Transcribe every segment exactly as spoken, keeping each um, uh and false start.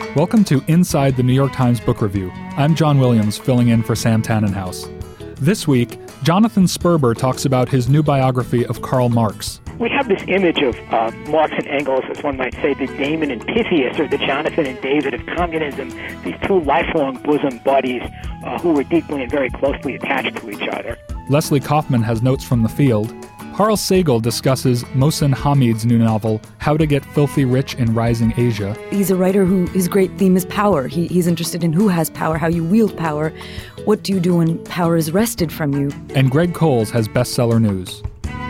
Welcome to Inside the New York Times Book Review. I'm John Williams, filling in for Sam Tannenhouse. This week, Jonathan Sperber talks about his new biography of Karl Marx. We have this image of uh, Marx and Engels, as one might say, the Damon and Pythias, or the Jonathan and David of communism, these two lifelong bosom buddies uh, who were deeply and very closely attached to each other. Leslie Kaufman has notes from the field. Carl Sagal discusses Mohsen Hamid's new novel, How to Get Filthy Rich in Rising Asia. He's a writer who his great theme is power. He, he's interested in who has power, how you wield power, what do you do when power is wrested from you. And Greg Coles has bestseller news.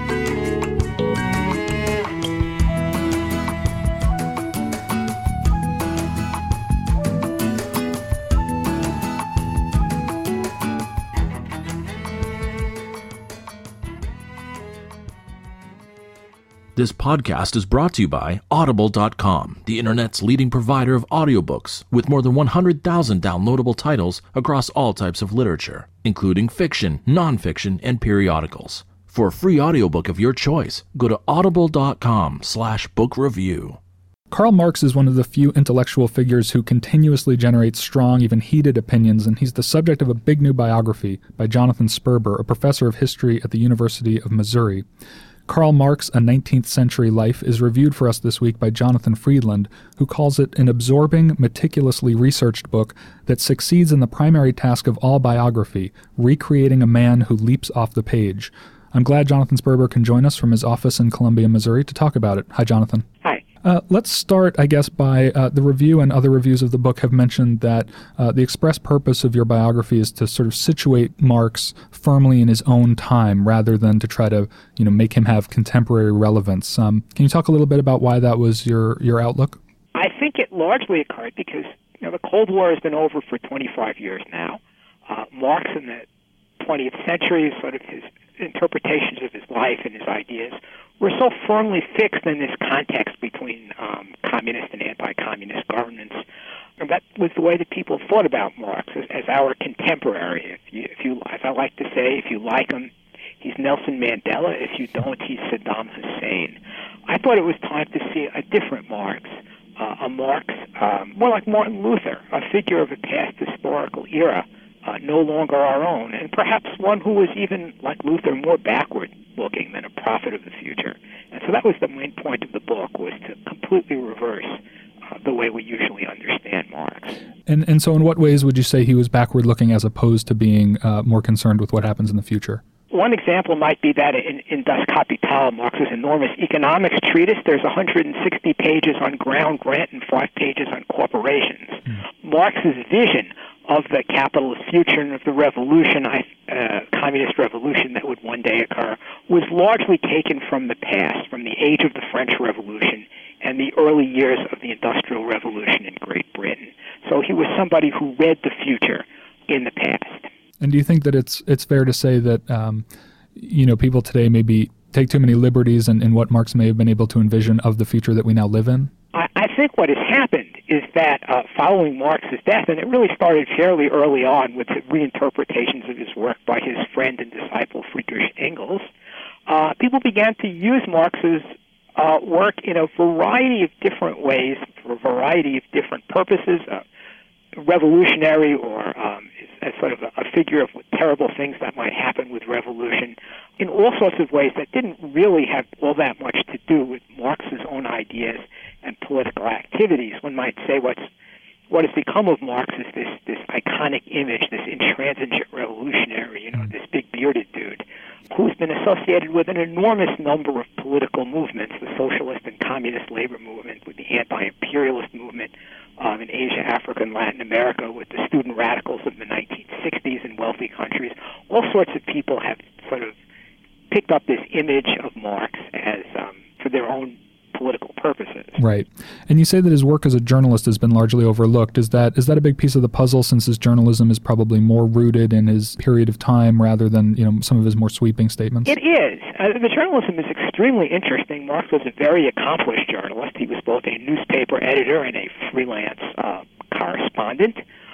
This podcast is brought to you by Audible dot com, the internet's leading provider of audiobooks, with more than one hundred thousand downloadable titles across all types of literature, including fiction, nonfiction, and periodicals. For a free audiobook of your choice, go to audible dot com slash book review. Karl Marx is one of the few intellectual figures who continuously generates strong, even heated opinions, and he's the subject of a big new biography by Jonathan Sperber, a professor of history at the University of Missouri. Karl Marx, A nineteenth Century Life, is reviewed for us this week by Jonathan Friedland, who calls it an absorbing, meticulously researched book that succeeds in the primary task of all biography, recreating a man who leaps off the page. I'm glad Jonathan Sperber can join us from his office in Columbia, Missouri, to talk about it. Hi, Jonathan. Hi. Uh, let's start, I guess, by uh, the review and other reviews of the book have mentioned that uh, the express purpose of your biography is to sort of situate Marx firmly in his own time rather than to try to, you know, make him have contemporary relevance. Um, can you talk a little bit about why that was your, your outlook? I think it largely occurred because, you know, the Cold War has been over for twenty-five years now. Uh, Marx in the twentieth century, sort of his interpretations of his life and his ideas were so firmly fixed in this context between um, communist and anti-communist governments. And that was the way that people thought about Marx as, as our contemporary. If you, if you, as I like to say, if you like him, he's Nelson Mandela. If you don't, he's Saddam Hussein. I thought it was time to see a different Marx, uh, a Marx um, more like Martin Luther, a figure of a past historical era, uh, no longer our own, and perhaps one who was even, like Luther, more backward-looking than a prophet of the future. And so that was the main point of the book, was to completely reverse uh, the way we usually understand Marx. And and so in what ways would you say he was backward-looking as opposed to being uh, more concerned with what happens in the future? One example might be that in, in Das Kapital, Marx's enormous economics treatise, there's one hundred sixty pages on ground rent and five pages on corporations. Mm. Marx's vision of the capitalist future and of the revolution, uh, communist revolution that would one day occur, was largely taken from the past, from the age of the French Revolution and the early years of the Industrial Revolution in Great Britain. So he was somebody who read the future in the past. And do you think that it's it's fair to say that um, you know people today maybe take too many liberties in, in what Marx may have been able to envision of the future that we now live in? I, I think what has happened is that uh, following Marx's death, and it really started fairly early on with the reinterpretations of his work by his friend and disciple Friedrich Engels, uh, people began to use Marx's uh, work in a variety of different ways for a variety of different purposes, uh, revolutionary or um, as sort of a, a figure of what terrible things that might happen with revolution, in all sorts of ways that didn't really have all that much to do with Marx's own ideas and political activities. One might say what's what has become of Marx is this this iconic image, this intransigent revolutionary, you know, this big bearded dude, who's been associated with an enormous number of political movements, the socialist and communist labor movement, with the anti-imperialist movement um, in Asia, Africa, and Latin America, with the student radicals of the nineteen sixties in wealthy countries. All sorts of people have sort of picked up this image of Marx as um, for their own political purposes. Right. And you say that his work as a journalist has been largely overlooked. Is that is that a big piece of the puzzle, since his journalism is probably more rooted in his period of time rather than, you know, some of his more sweeping statements? It is. Uh, the journalism is extremely interesting. Marx was a very accomplished journalist. He was both a newspaper editor and a freelance uh, correspondent.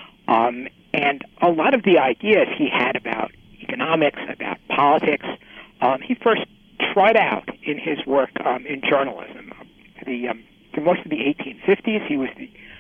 Um, and a lot of the ideas he had about economics, about politics, um, he first tried out in his work um, in journalism. The, um, for most of the eighteen fifties, he was the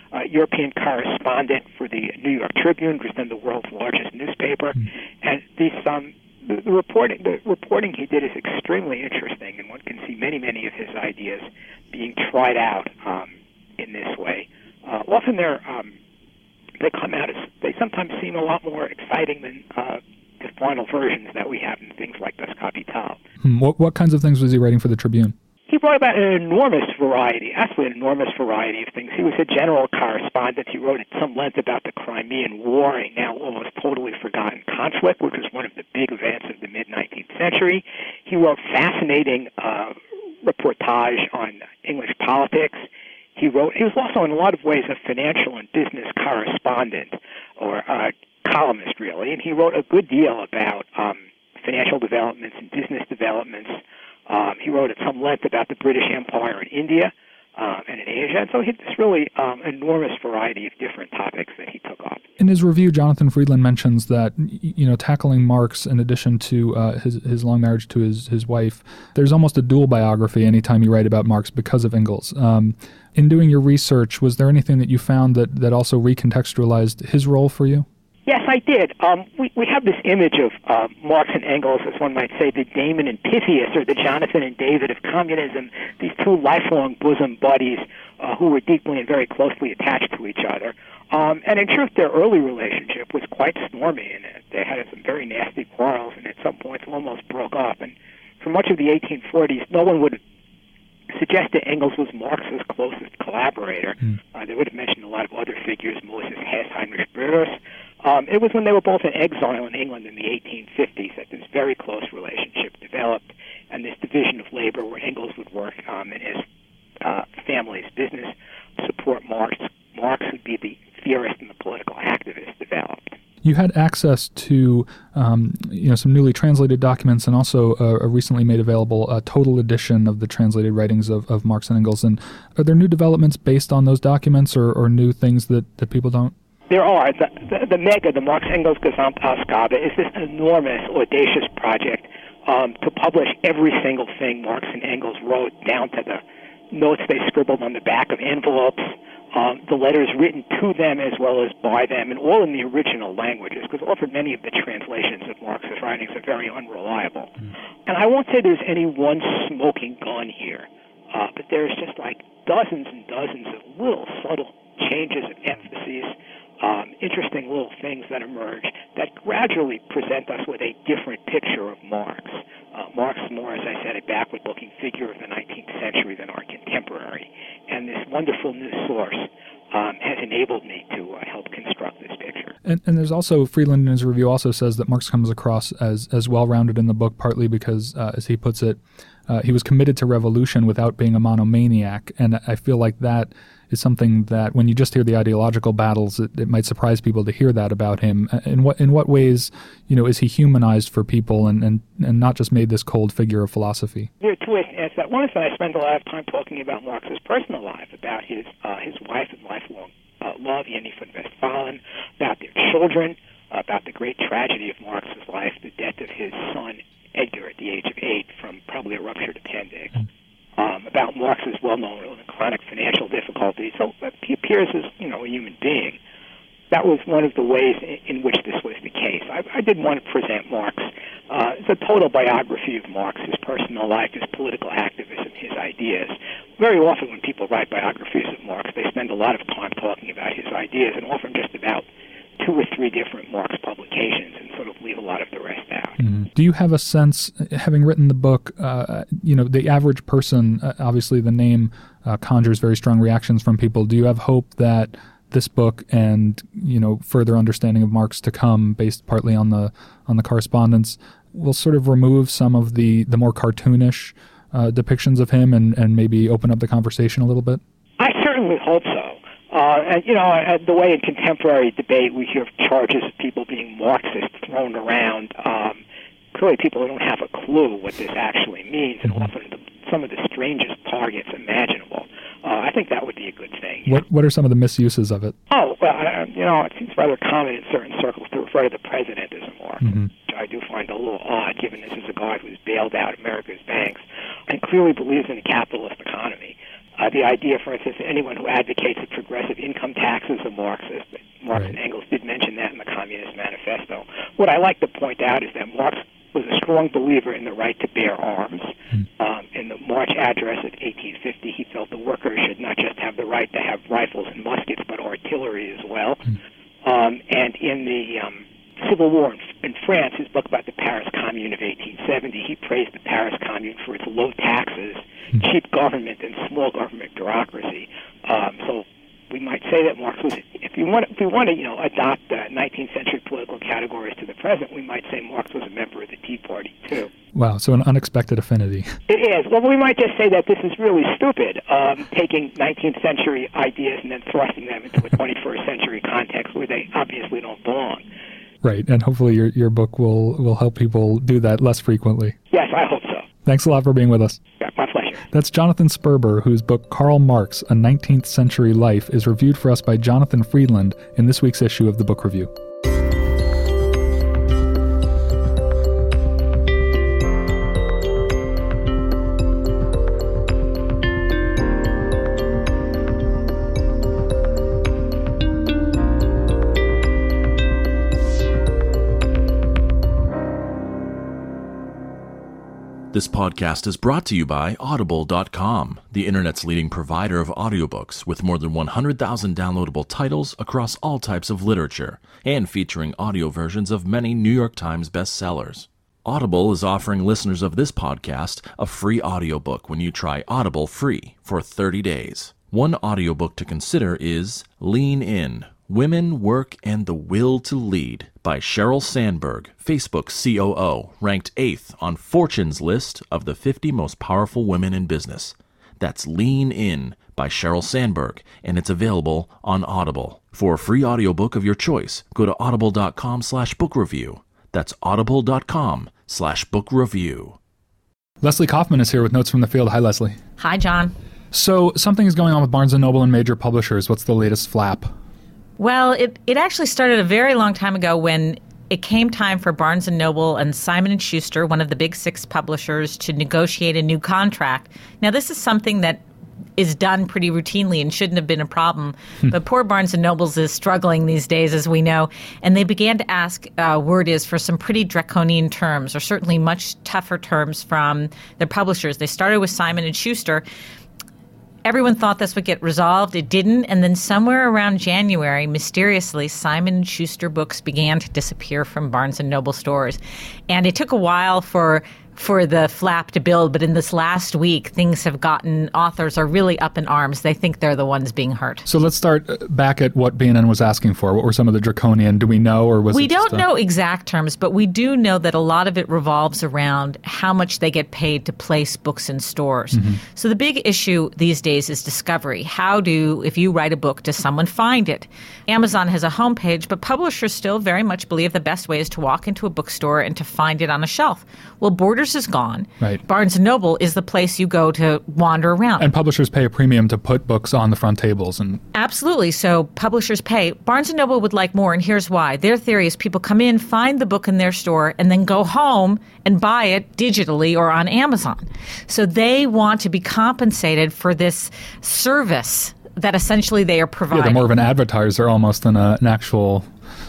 uh, European correspondent for the New York Tribune, which was then the world's largest newspaper. Mm. And these um, the, the reporting the reporting he did is extremely interesting, and one can see many, many of his ideas being tried out um, in this way. Uh, often they're um, they come out as they sometimes seem a lot more exciting than uh, the final versions that we have in things like Das Kapital. Hmm. What what kinds of things was he writing for the Tribune? He wrote about an enormous variety, absolutely an enormous variety of things. He was a general correspondent. He wrote at some length about the Crimean War, a now almost totally forgotten conflict, which was one of the big events of the mid-nineteenth century. He wrote fascinating uh, reportage on English politics. He wrote. He was also, in a lot of ways, a financial and business correspondent, or uh, columnist, really. And he wrote a good deal about um, financial developments and business developments. Um, he wrote at some length about the British Empire in India uh, and in Asia. And so he had this really um, enormous variety of different topics that he took up. In his review, Jonathan Freedland mentions that, you know, tackling Marx, in addition to uh, his his long marriage to his, his wife, there's almost a dual biography anytime you write about Marx because of Engels. Um, in doing your research, was there anything that you found that, that also recontextualized his role for you? Yes, I did. Um, we, we have this image of uh, Marx and Engels, as one might say, the Damon and Pythias, or the Jonathan and David of communism, these two lifelong bosom buddies uh, who were deeply and very closely attached to each other. Um, and in truth, their early relationship was quite stormy, and they had some very nasty quarrels, and at some points almost broke up. And for much of the eighteen forties, no one would suggest that Engels was Marx's closest collaborator. Mm. Uh, they would have mentioned a lot of other figures, Moses Hess, Heinrich Böhrs. Um, it was when they were both in exile in England in the eighteen fifties that this very close relationship developed, and this division of labor where Engels would work um, in his uh, family's business, support Marx. Marx would be the theorist and the political activist developed. You had access to um, you know, some newly translated documents and also a, a recently made available uh, total edition of the translated writings of, of Marx and Engels. And are there new developments based on those documents, or, or new things that, that people don't? There are. The, the, the MEGA, the Marx-Engels Gesamtausgabe, is this enormous, audacious project um, to publish every single thing Marx and Engels wrote, down to the notes they scribbled on the back of envelopes, um, the letters written to them as well as by them, and all in the original languages, because often many of the translations of Marx's writings are very unreliable. Mm. And I won't say there's any one smoking gun here, uh, but there's just like dozens and dozens of little subtle changes of emphases, Um, interesting little things that emerge that gradually present us with a different picture of Marx. Uh, Marx is more, as I said, a backward-looking figure of the nineteenth century than our contemporary. And this wonderful new source um, has enabled me to uh, help construct this picture. And, and there's also, Freedland in his review also says that Marx comes across as, as well-rounded in the book, partly because, uh, as he puts it, uh, he was committed to revolution without being a monomaniac. And I feel like that is something that when you just hear the ideological battles, it, it might surprise people to hear that about him. In what in what ways, you know, is he humanized for people and, and, and not just made this cold figure of philosophy? There are two ways to answer that. One is that I spend a lot of time talking about Marx's personal life, about his uh, his wife and lifelong uh, love, Jenny von Westphalen, about their children, uh, about the great tragedy of Marx's life, the death of his son Edgar at the age of eight from probably a ruptured appendix. Mm. Um, about Marx's well-known chronic financial difficulties. So uh, he appears as, you know, a human being. That was one of the ways in, in which this was the case. I, I did want to present Marx uh, as a total biography of Marx, his personal life, his political activism, his ideas. Very often when people write biographies of Marx, they spend a lot of time talking about his ideas, and often just about two or three different Marx publications, and sort of leave a lot of the rest out. Mm-hmm. Do you have a sense, having written the book, uh, you know, the average person, uh, obviously the name uh, conjures very strong reactions from people. Do you have hope that this book and, you know, further understanding of Marx to come, based partly on the on the correspondence, will sort of remove some of the, the more cartoonish uh, depictions of him and, and maybe open up the conversation a little bit? I certainly hope so. Uh, and, you know, the way in contemporary debate we hear charges of people being Marxist thrown around, um, clearly people don't have a clue what this actually means, and often the, some of the strangest targets imaginable. Uh, I think that would be a good thing. What What are some of the misuses of it? Oh, well, I, you know, it seems rather common in certain circles to refer to the president as a Marxist, mm-hmm. which I do find a little odd, given this is a guy who's bailed out America's banks and clearly believes in a capitalist economy. Uh, the idea, for instance, that anyone who advocates a progressive income tax is a Marxist. Marx Right. and Engels did mention that in the Communist Manifesto. What I like to point out is that Marx was a strong believer in the right to bear arms. Mm. Um, in the March Address of eighteen fifty, he felt the workers should not just have the right to have rifles and muskets, but artillery as well. Mm. Um, and in the um, Civil War in, in France, his book about the Paris Commune of eighteen seventy, he praised the Paris Commune for its low taxes, mm. cheap government, and small government bureaucracy. Um, so we might say that Marx was, if you want, if we want to, you know, adopt uh, nineteenth century political categories to the present, we might say Marx was a member of the Tea Party too. Wow, so an unexpected affinity. It is. Well, we might just say that this is really stupid, um, taking nineteenth century ideas and then thrusting them into a twenty-first century context where they obviously don't belong. Right, and hopefully your your book will, will help people do that less frequently. Yes, I hope so. Thanks a lot for being with us. Yeah, my pleasure. That's Jonathan Sperber, whose book Karl Marx, A nineteenth Century Life is reviewed for us by Jonathan Friedland in this week's issue of the Book Review. This podcast is brought to you by Audible dot com, the internet's leading provider of audiobooks with more than one hundred thousand downloadable titles across all types of literature and featuring audio versions of many New York Times bestsellers. Audible is offering listeners of this podcast a free audiobook when you try Audible free for thirty days. One audiobook to consider is Lean In, Women, Work, and the Will to Lead by Sheryl Sandberg, Facebook C O O, ranked eighth on Fortune's list of the fifty most powerful women in business. That's Lean In by Sheryl Sandberg, and it's available on Audible. For a free audiobook of your choice, go to audible dot com slash book review. That's audible dot com slash book review. Leslie Kaufman is here with Notes from the Field. Hi, Leslie. Hi, John. So something is going on with Barnes and Noble and major publishers. What's the latest flap? Well, it, it actually started a very long time ago when it came time for Barnes and Noble and Simon and Schuster, one of the big six publishers, to negotiate a new contract. Now, this is something that is done pretty routinely and shouldn't have been a problem. But poor Barnes and Nobles is struggling these days, as we know. And they began to ask, uh, word is, for some pretty draconian terms, or certainly much tougher terms from their publishers. They started with Simon and Schuster. Everyone thought this would get resolved. It didn't. And then somewhere around January, mysteriously, Simon and Schuster books began to disappear from Barnes and Noble stores. And it took a while for for the flap to build, but in this last week, things have gotten, authors are really up in arms. They think they're the ones being hurt. So let's start back at what B and N was asking for. What were some of the draconian? Do we know, or was we it don't just, uh... know exact terms, but we do know that a lot of it revolves around how much they get paid to place books in stores. Mm-hmm. So the big issue these days is discovery. How do, if you write a book, does someone find it? Amazon has a homepage, but publishers still very much believe the best way is to walk into a bookstore and to find it on a shelf. Well, Borders is gone. Right. Barnes and Noble is the place you go to wander around. And publishers pay a premium to put books on the front tables. And absolutely. So publishers pay. Barnes and Noble would like more, and here's why. Their theory is people come in, find the book in their store, and then go home and buy it digitally or on Amazon. So they want to be compensated for this service that essentially they are providing. Yeah, they're more of an advertiser almost than a, an actual...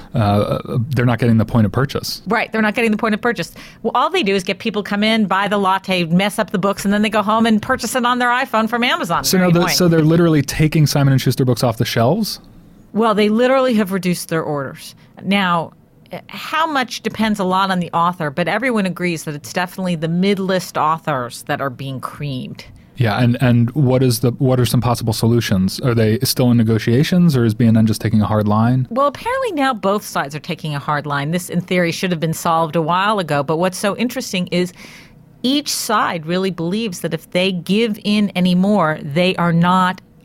Uh, they're not getting the point of purchase. Right. They're not getting the point of purchase. Well, all they do is get people come in, buy the latte, mess up the books, and then they go home and purchase it on their iPhone from Amazon. So, no, the, so they're literally taking Simon and Schuster books off the shelves? Well, they literally have reduced their orders. Now, how much depends a lot on the author, but everyone agrees that it's definitely the mid-list authors that are being creamed. Yeah, and, and what is the what are some possible solutions? Are they still in negotiations, or is B and N just taking a hard line? Well, apparently now both sides are taking a hard line. This, in theory, should have been solved a while ago. But what's so interesting is each side really believes that if they give in any more, they are not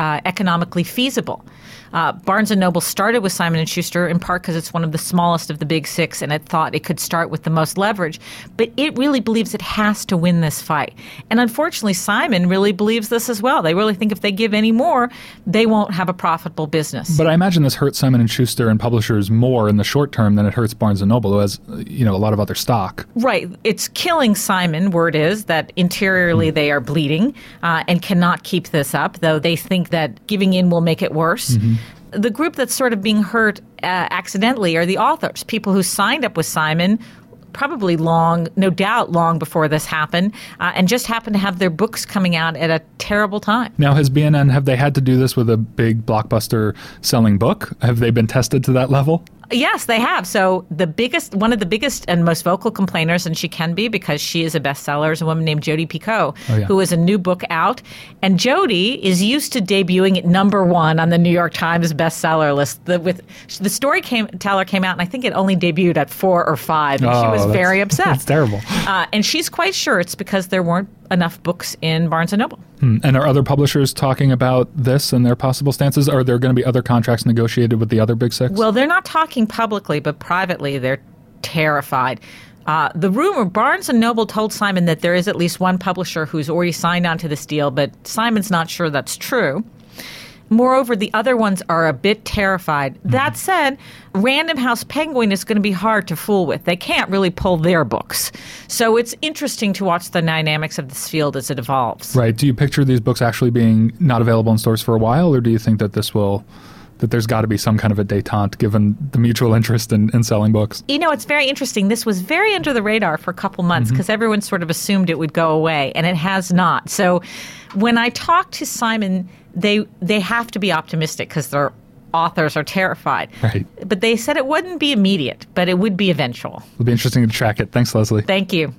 uh, economically feasible. Uh, Barnes and Noble started with Simon and Schuster in part because it's one of the smallest of the big six, and it thought it could start with the most leverage. But it really believes it has to win this fight. And unfortunately, Simon really believes this as well. They really think if they give any more, they won't have a profitable business. But I imagine this hurts Simon and Schuster and publishers more in the short term than it hurts Barnes and Noble, who has, you know, a lot of other stock. Right. It's killing Simon, word is, that interiorly mm. they are bleeding uh, and cannot keep this up, though they think that giving in will make it worse. Mm-hmm. The group that's sort of being hurt uh, accidentally are the authors, people who signed up with Simon probably long, no doubt long before this happened, uh, and just happened to have their books coming out at a terrible time. Now, has B N N, have they had to do this with a big blockbuster selling book? Have they been tested to that level? Yes, they have. So the biggest, one of the biggest and most vocal complainers, and she can be because she is a bestseller, is a woman named Jodi Picoult, oh, yeah. who has a new book out. And Jodi is used to debuting at number one on the New York Times bestseller list. The, with the Storyteller came out, and I think it only debuted at four or five, and oh, she was very upset. That's terrible. Uh, and she's quite sure it's because there weren't enough books in Barnes and Noble. Hmm. And are other publishers talking about this and their possible stances? Are there going to be other contracts negotiated with the other big six? Well, they're not talking publicly, but privately they're terrified. Uh, the rumor, Barnes and Noble told Simon that there is at least one publisher who's already signed on to this deal, but Simon's not sure that's true. Moreover, the other ones are a bit terrified. Mm-hmm. That said, Random House Penguin is going to be hard to fool with. They can't really pull their books. So it's interesting to watch the dynamics of this field as it evolves. Right. Do you picture these books actually being not available in stores for a while, or do you think that this will... that there's got to be some kind of a détente given the mutual interest in, in selling books? You know, it's very interesting. This was very under the radar for a couple months because mm-hmm. everyone sort of assumed it would go away, and it has not. So when I talked to Simon, they they have to be optimistic because their authors are terrified. Right. But they said it wouldn't be immediate, but it would be eventual. It'll be interesting to track it. Thanks, Leslie. Thank you.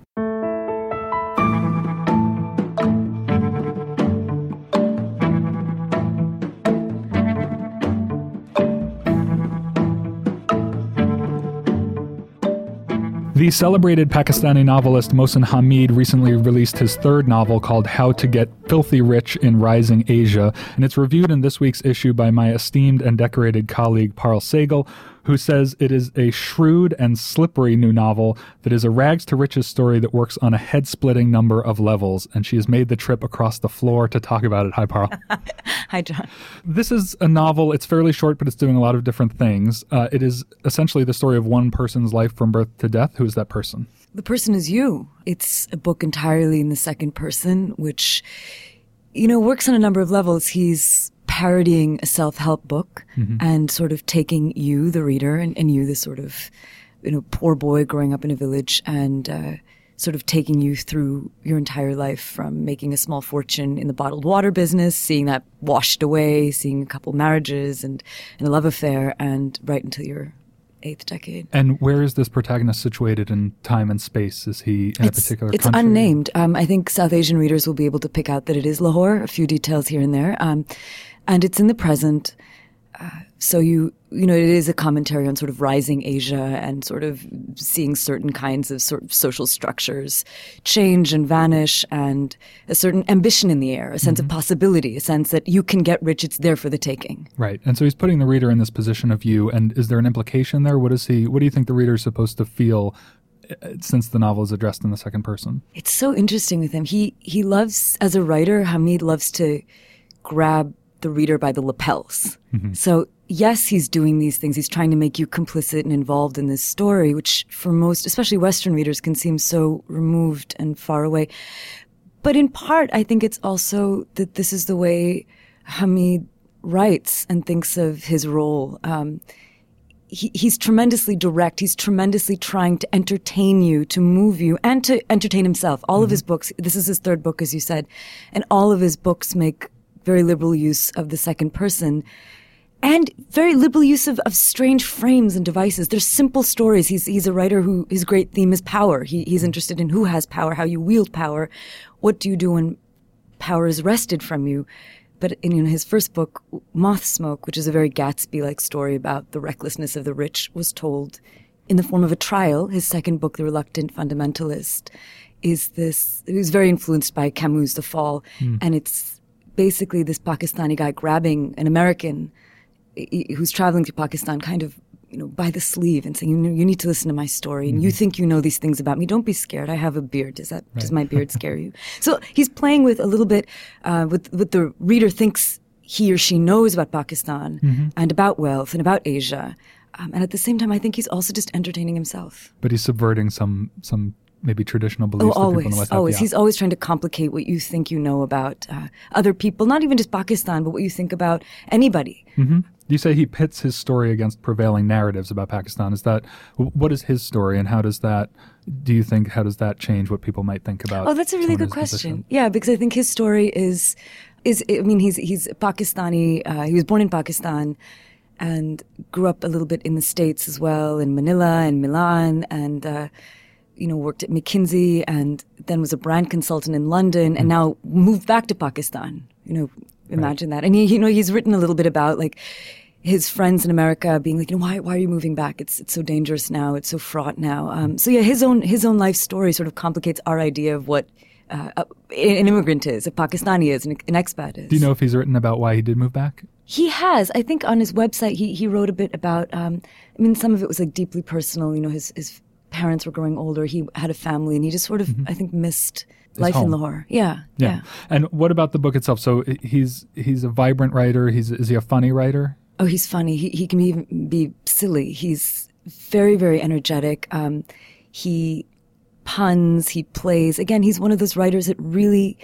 The celebrated Pakistani novelist Mohsin Hamid recently released his third novel called How to Get Filthy Rich in Rising Asia, and it's reviewed in this week's issue by my esteemed and decorated colleague Parl Sagal, who says it is a shrewd and slippery new novel that is a rags to riches story that works on a head-splitting number of levels, and she has made the trip across the floor to talk about it. Hi, Parl. Hi, John. This is a novel. It's fairly short, but it's doing a lot of different things. Uh, it is essentially the story of one person's life from birth to death. Who is that person? The person is you. It's a book entirely in the second person, which, you know, works on a number of levels. He's parodying a self-help book mm-hmm. and sort of taking you, the reader, and, and you, the sort of, you know, poor boy growing up in a village, and uh, sort of taking you through your entire life from making a small fortune in the bottled water business, seeing that washed away, seeing a couple marriages and, and a love affair, and right until your eighth decade. And where is this protagonist situated in time and space? Is he in it's, a particular it's country? It's unnamed. Um, I think South Asian readers will be able to pick out that it is Lahore, a few details here and there. Um, and it's in the present. Uh, so you, you know, it is a commentary on sort of rising Asia and sort of seeing certain kinds of sort of social structures change and vanish, and a certain ambition in the air, a sense mm-hmm. of possibility, a sense that you can get rich, it's there for the taking. Right. And so he's putting the reader in this position of you. And is there an implication there? What is he, what do you think the reader is supposed to feel since the novel is addressed in the second person? It's so interesting with him. He, he loves, as a writer, Hamid loves to grab the reader by the lapels. Mm-hmm. So yes, he's doing these things. He's trying to make you complicit and involved in this story, which for most, especially Western readers, can seem so removed and far away. But in part, I think it's also that this is the way Hamid writes and thinks of his role. Um, he, he's tremendously direct. He's tremendously trying to entertain you, to move you, and to entertain himself. All mm-hmm. of his books, this is his third book, as you said, and all of his books make very liberal use of the second person, and very liberal use of, of strange frames and devices. They're simple stories. He's he's a writer who, his great theme is power. He he's interested in who has power, how you wield power, what do you do when power is wrested from you. But in, in his first book, Moth Smoke, which is a very Gatsby-like story about the recklessness of the rich, was told in the form of a trial. His second book, The Reluctant Fundamentalist, is this, it was very influenced by Camus' The Fall, mm. and it's basically this Pakistani guy grabbing an American who's traveling to Pakistan kind of, you know, by the sleeve and saying, you know, you need to listen to my story. And mm-hmm. you think you know these things about me. Don't be scared. I have a beard. Does that, right. does my beard scare you? So he's playing with a little bit, uh, with, with the reader thinks he or she knows about Pakistan mm-hmm. and about wealth and about Asia. Um, and at the same time, I think he's also just entertaining himself. But he's subverting some, some, maybe traditional beliefs. Oh, always, that people in the West always. Have. He's always trying to complicate what you think you know about uh, other people, not even just Pakistan, but what you think about anybody. Mm-hmm. You say he pits his story against prevailing narratives about Pakistan. Is that, what is his story, and how does that, do you think, how does that change what people might think about? Oh, that's a really good question. Position? Yeah, because I think his story is, is I mean, he's he's Pakistani, uh, he was born in Pakistan and grew up a little bit in the States as well, in Manila and Milan, and, uh, you know, worked at McKinsey and then was a brand consultant in London and now moved back to Pakistan. You know, imagine right. that. And he, you know, he's written a little bit about like his friends in America being like, you know, why, why are you moving back? It's, it's so dangerous now. It's so fraught now. Um, so yeah, his own, his own life story sort of complicates our idea of what uh, an immigrant is, a Pakistani is, an, an expat is. Do you know if he's written about why he did move back? He has. I think on his website, he, he wrote a bit about, um, I mean, some of it was like deeply personal, you know, his, his parents were growing older. He had a family, and he just sort of, mm-hmm. I think, missed His life home. in Lahore. Yeah, yeah, yeah. And what about the book itself? So he's he's a vibrant writer. He's is he a funny writer? Oh, he's funny. He he can be be silly. He's very very energetic. Um, he puns. He plays. Again, he's one of those writers that really.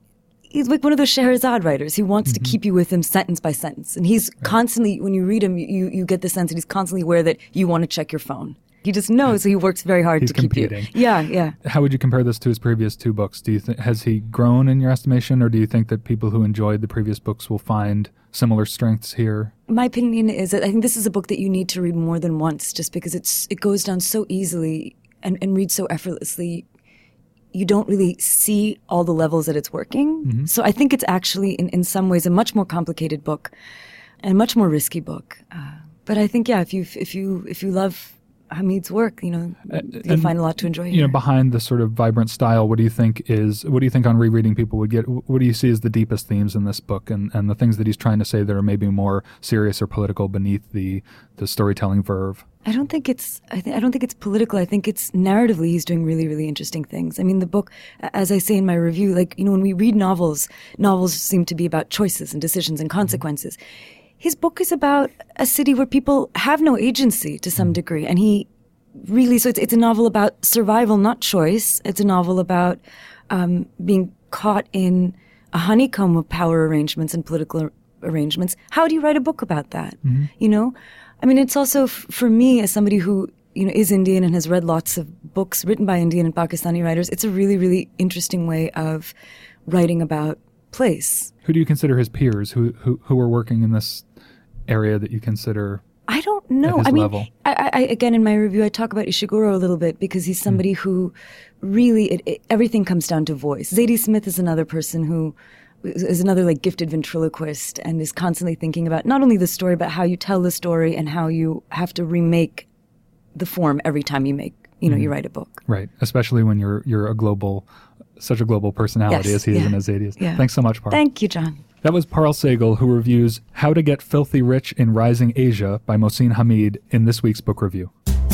He's like one of those Scheherazade writers. He wants mm-hmm. to keep you with him sentence by sentence, and he's right. constantly. When you read him, you you get the sense that he's constantly aware that you want to check your phone. He just knows, so he works very hard He's to keep competing. you. Yeah, yeah. How would you compare this to his previous two books? Do you think has he grown in your estimation, or do you think that people who enjoyed the previous books will find similar strengths here? My opinion is that I think this is a book that you need to read more than once, just because it's it goes down so easily and, and reads so effortlessly. You don't really see all the levels that it's working. Mm-hmm. So I think it's actually, in, in some ways, a much more complicated book and a much more risky book. Uh, but I think, yeah, if you if you if you love Hamid's work, you know, you'll and, find a lot to enjoy here. You know, behind the sort of vibrant style, what do you think is, what do you think on rereading people would get, what do you see as the deepest themes in this book and, and the things that he's trying to say that are maybe more serious or political beneath the, the storytelling verve? I don't think it's, I, th- I don't think it's political. I think it's narratively he's doing really, really interesting things. I mean, the book, as I say in my review, like, you know, when we read novels, novels seem to be about choices and decisions and consequences. Mm-hmm. His book is about a city where people have no agency to some degree. And he really, so it's, it's a novel about survival, not choice. It's a novel about um, being caught in a honeycomb of power arrangements and political arrangements. How do you write a book about that? Mm-hmm. You know? I mean, it's also, f- for me, as somebody who, you know, is Indian and has read lots of books written by Indian and Pakistani writers, it's a really, really interesting way of writing about place. Who do you consider his peers who who, who are working in this area that you consider? I don't know. I mean, I, I, again, in my review, I talk about Ishiguro a little bit because he's somebody mm. who really, it, it, everything comes down to voice. Zadie Smith is another person who is another like gifted ventriloquist and is constantly thinking about not only the story, but how you tell the story and how you have to remake the form every time you make, you know, mm. you write a book. Right. Especially when you're, you're a global, such a global personality yes, as he yeah. is and as Zadie is. Yeah. Thanks so much, Parul. Thank you, John. That was Parul Sehgal, who reviews How to Get Filthy Rich in Rising Asia by Mohsin Hamid in this week's book review.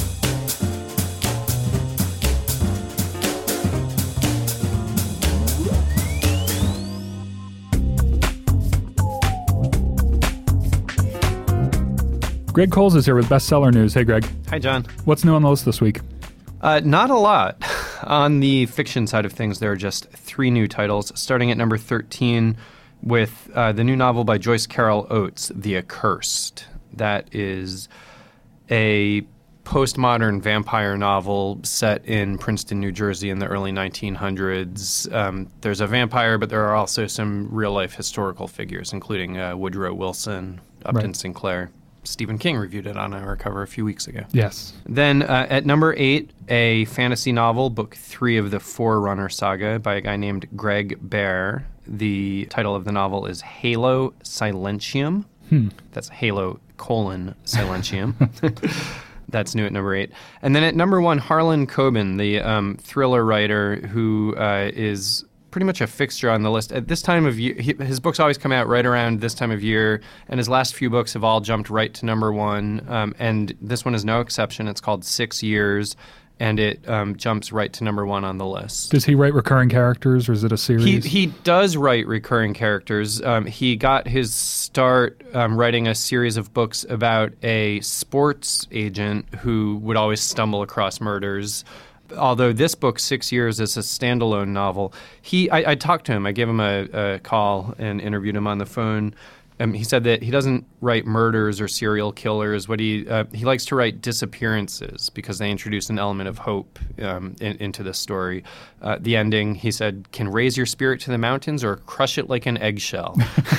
Greg Coles is here with bestseller news. Hey, Greg. Hi, John. What's new on the list this week? Uh, not a lot. On the fiction side of things, there are just three new titles, starting at number thirteen with uh, the new novel by Joyce Carol Oates, The Accursed. That is a postmodern vampire novel set in Princeton, New Jersey in the early nineteen hundreds. Um, there's a vampire, but there are also some real-life historical figures, including uh, Woodrow Wilson, Upton right. Sinclair. Stephen King reviewed it on our cover a few weeks ago. Yes. Then uh, at number eight, a fantasy novel, book three of the Forerunner saga by a guy named Greg Bear. The title of the novel is Halo Silentium. Hmm. That's Halo colon Silentium. That's new at number eight. And then at number one, Harlan Coben, the um, thriller writer who uh, is pretty much a fixture on the list. At this time of year, he, his books always come out right around this time of year, and his last few books have all jumped right to number one, um, and this one is no exception. It's called Six Years, and it um, jumps right to number one on the list. Does he write recurring characters, or is it a series? He he does write recurring characters. Um, he got his start um, writing a series of books about a sports agent who would always stumble across murders. Although this book, Six Years, is a standalone novel. He, I, I talked to him. I gave him a, a call and interviewed him on the phone. Um, he said that he doesn't write murders or serial killers. What he uh, he likes to write disappearances because they introduce an element of hope um, in, into the story. Uh, the ending, he said, can raise your spirit to the mountains or crush it like an eggshell.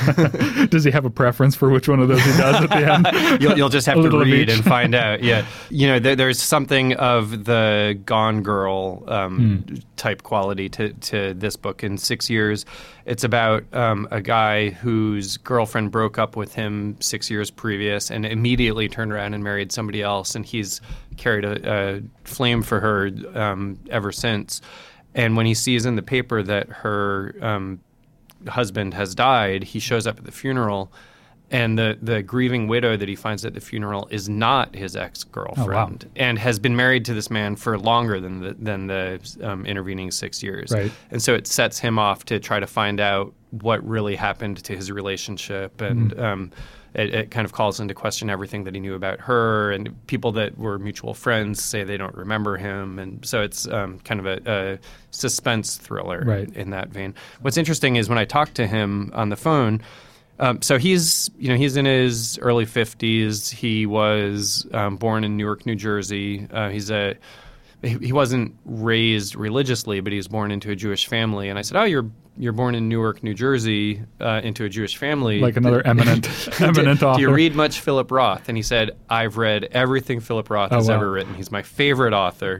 Does he have a preference for which one of those he does at the end? you'll, you'll just have to read and find out. Yeah, you know, there, there's something of the Gone Girl um, mm. type quality to to this book. In Six Years, it's about um, a guy whose girlfriend broke up with him six years previous and immediately turned around and married somebody else, and he's carried a, a flame for her um, ever since. And when he sees in the paper that her um, husband has died, he shows up at the funeral, and the, the grieving widow that he finds at the funeral is not his ex-girlfriend, oh, wow. and has been married to this man for longer than the, than the um, intervening six years. Right. And so it sets him off to try to find out what really happened to his relationship, and mm. um, it, it kind of calls into question everything that he knew about her, and people that were mutual friends say they don't remember him, and so it's um, kind of a, a suspense thriller right. in that vein. What's interesting is when I talked to him on the phone, Um, so he's, you know, he's in his early fifties. He was um, born in Newark, New Jersey. Uh, he's a, he, he wasn't raised religiously, but he was born into a Jewish family. And I said, "Oh, you're you're born in Newark, New Jersey, uh, into a Jewish family, like another eminent eminent do, author. Do you read much Philip Roth?" And he said, "I've read everything Philip Roth oh, has wow. ever written. He's my favorite author."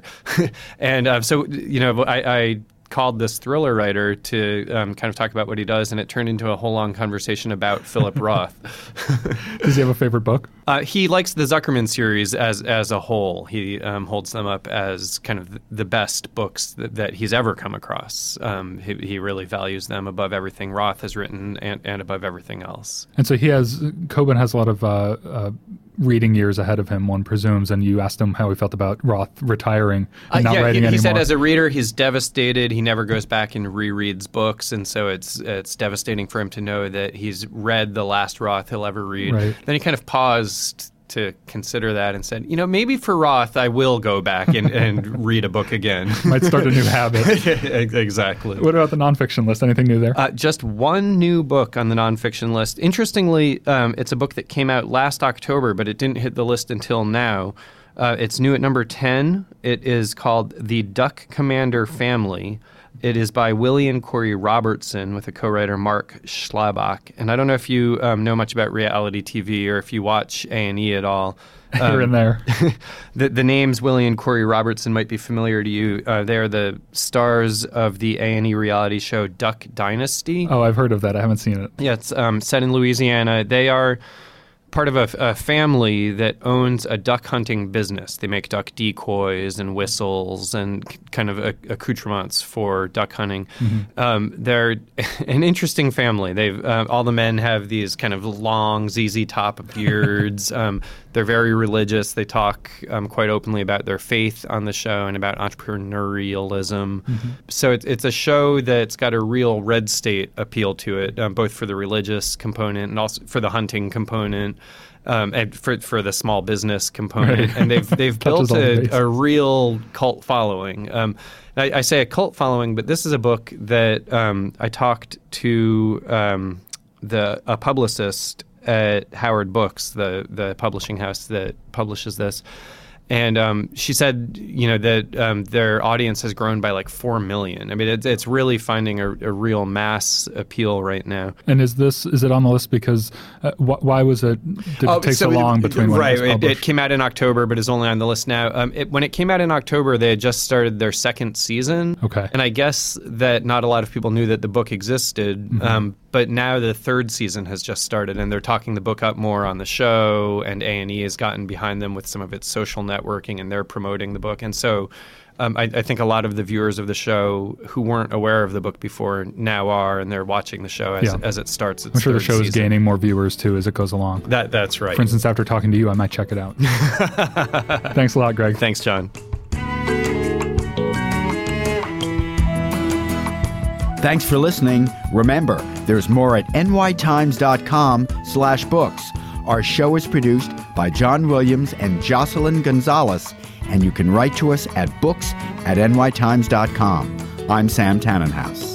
and uh, so, you know, I. I called this thriller writer to um, kind of talk about what he does, and it turned into a whole long conversation about Philip Roth. Does he have a favorite book? Uh, he likes the Zuckerman series as as a whole. He um, holds them up as kind of the best books that, that he's ever come across. Um, he, he really values them above everything Roth has written and, and above everything else. And so he has, Coben has a lot of uh, uh, reading years ahead of him, one presumes, and you asked him how he felt about Roth retiring and not uh, yeah, writing he, anymore. He said as a reader, he's devastated. He never goes back and rereads books, and so it's it's devastating for him to know that he's read the last Roth he'll ever read. Right. Then he kind of paused to consider that and said, you know, maybe for Roth, I will go back and, and read a book again. Might start a new habit. Exactly. What about the nonfiction list? Anything new there? Uh, just one new book on the nonfiction list. Interestingly, um, it's a book that came out last October, but it didn't hit the list until now. Uh, it's new at number ten. It is called The Duck Commander Family. It is by Willie and Corey Robertson with a co-writer Mark Schlabach. And I don't know if you um, know much about reality T V or if you watch A and E at all. Um, Here and there. the, the names Willie and Corey Robertson might be familiar to you. Uh, they're the stars of the A and E reality show Duck Dynasty. Oh, I've heard of that. I haven't seen it. Yeah, it's um, set in Louisiana. They are part of a, a family that owns a duck hunting business. They make duck decoys and whistles and kind of accoutrements for duck hunting. Mm-hmm. Um, they're an interesting family. They've uh, all the men have these kind of long Z Z Top beards. um, they're very religious. They talk um, quite openly about their faith on the show and about entrepreneurialism. Mm-hmm. So it's, it's a show that's got a real red state appeal to it, um, both for the religious component and also for the hunting component. Um, and for for the small business component, right. and they've they've built a, a real cult following. Um, I, I say a cult following, but this is a book that um, I talked to um, the a publicist at Howard Books, the the publishing house that publishes this. And um, she said, you know, that um, their audience has grown by like four million. I mean, it's, it's really finding a, a real mass appeal right now. And is this is it on the list because uh, wh- why was it? Did oh, it take so, so long it, between when right? it was published? It, it came out in October, but is only on the list now. Um, it, when it came out in October, they had just started their second season. Okay. And I guess that not a lot of people knew that the book existed. Mm-hmm. Um, but now the third season has just started, and they're talking the book up more on the show. And A and E has gotten behind them with some of its social networking, and they're promoting the book. And so Um, I, I think a lot of the viewers of the show who weren't aware of the book before now are, and they're watching the show as, Yeah. as it starts its I'm sure the third show is season. gaining more viewers too as it goes along. That That's right. For instance, after talking to you, I might check it out. Thanks a lot, Greg. Thanks, John. Thanks for listening. Remember, there's more at nytimes.com slash books. Our show is produced by John Williams and Jocelyn Gonzalez, and you can write to us at books at nytimes dot com. I'm Sam Tannenhouse.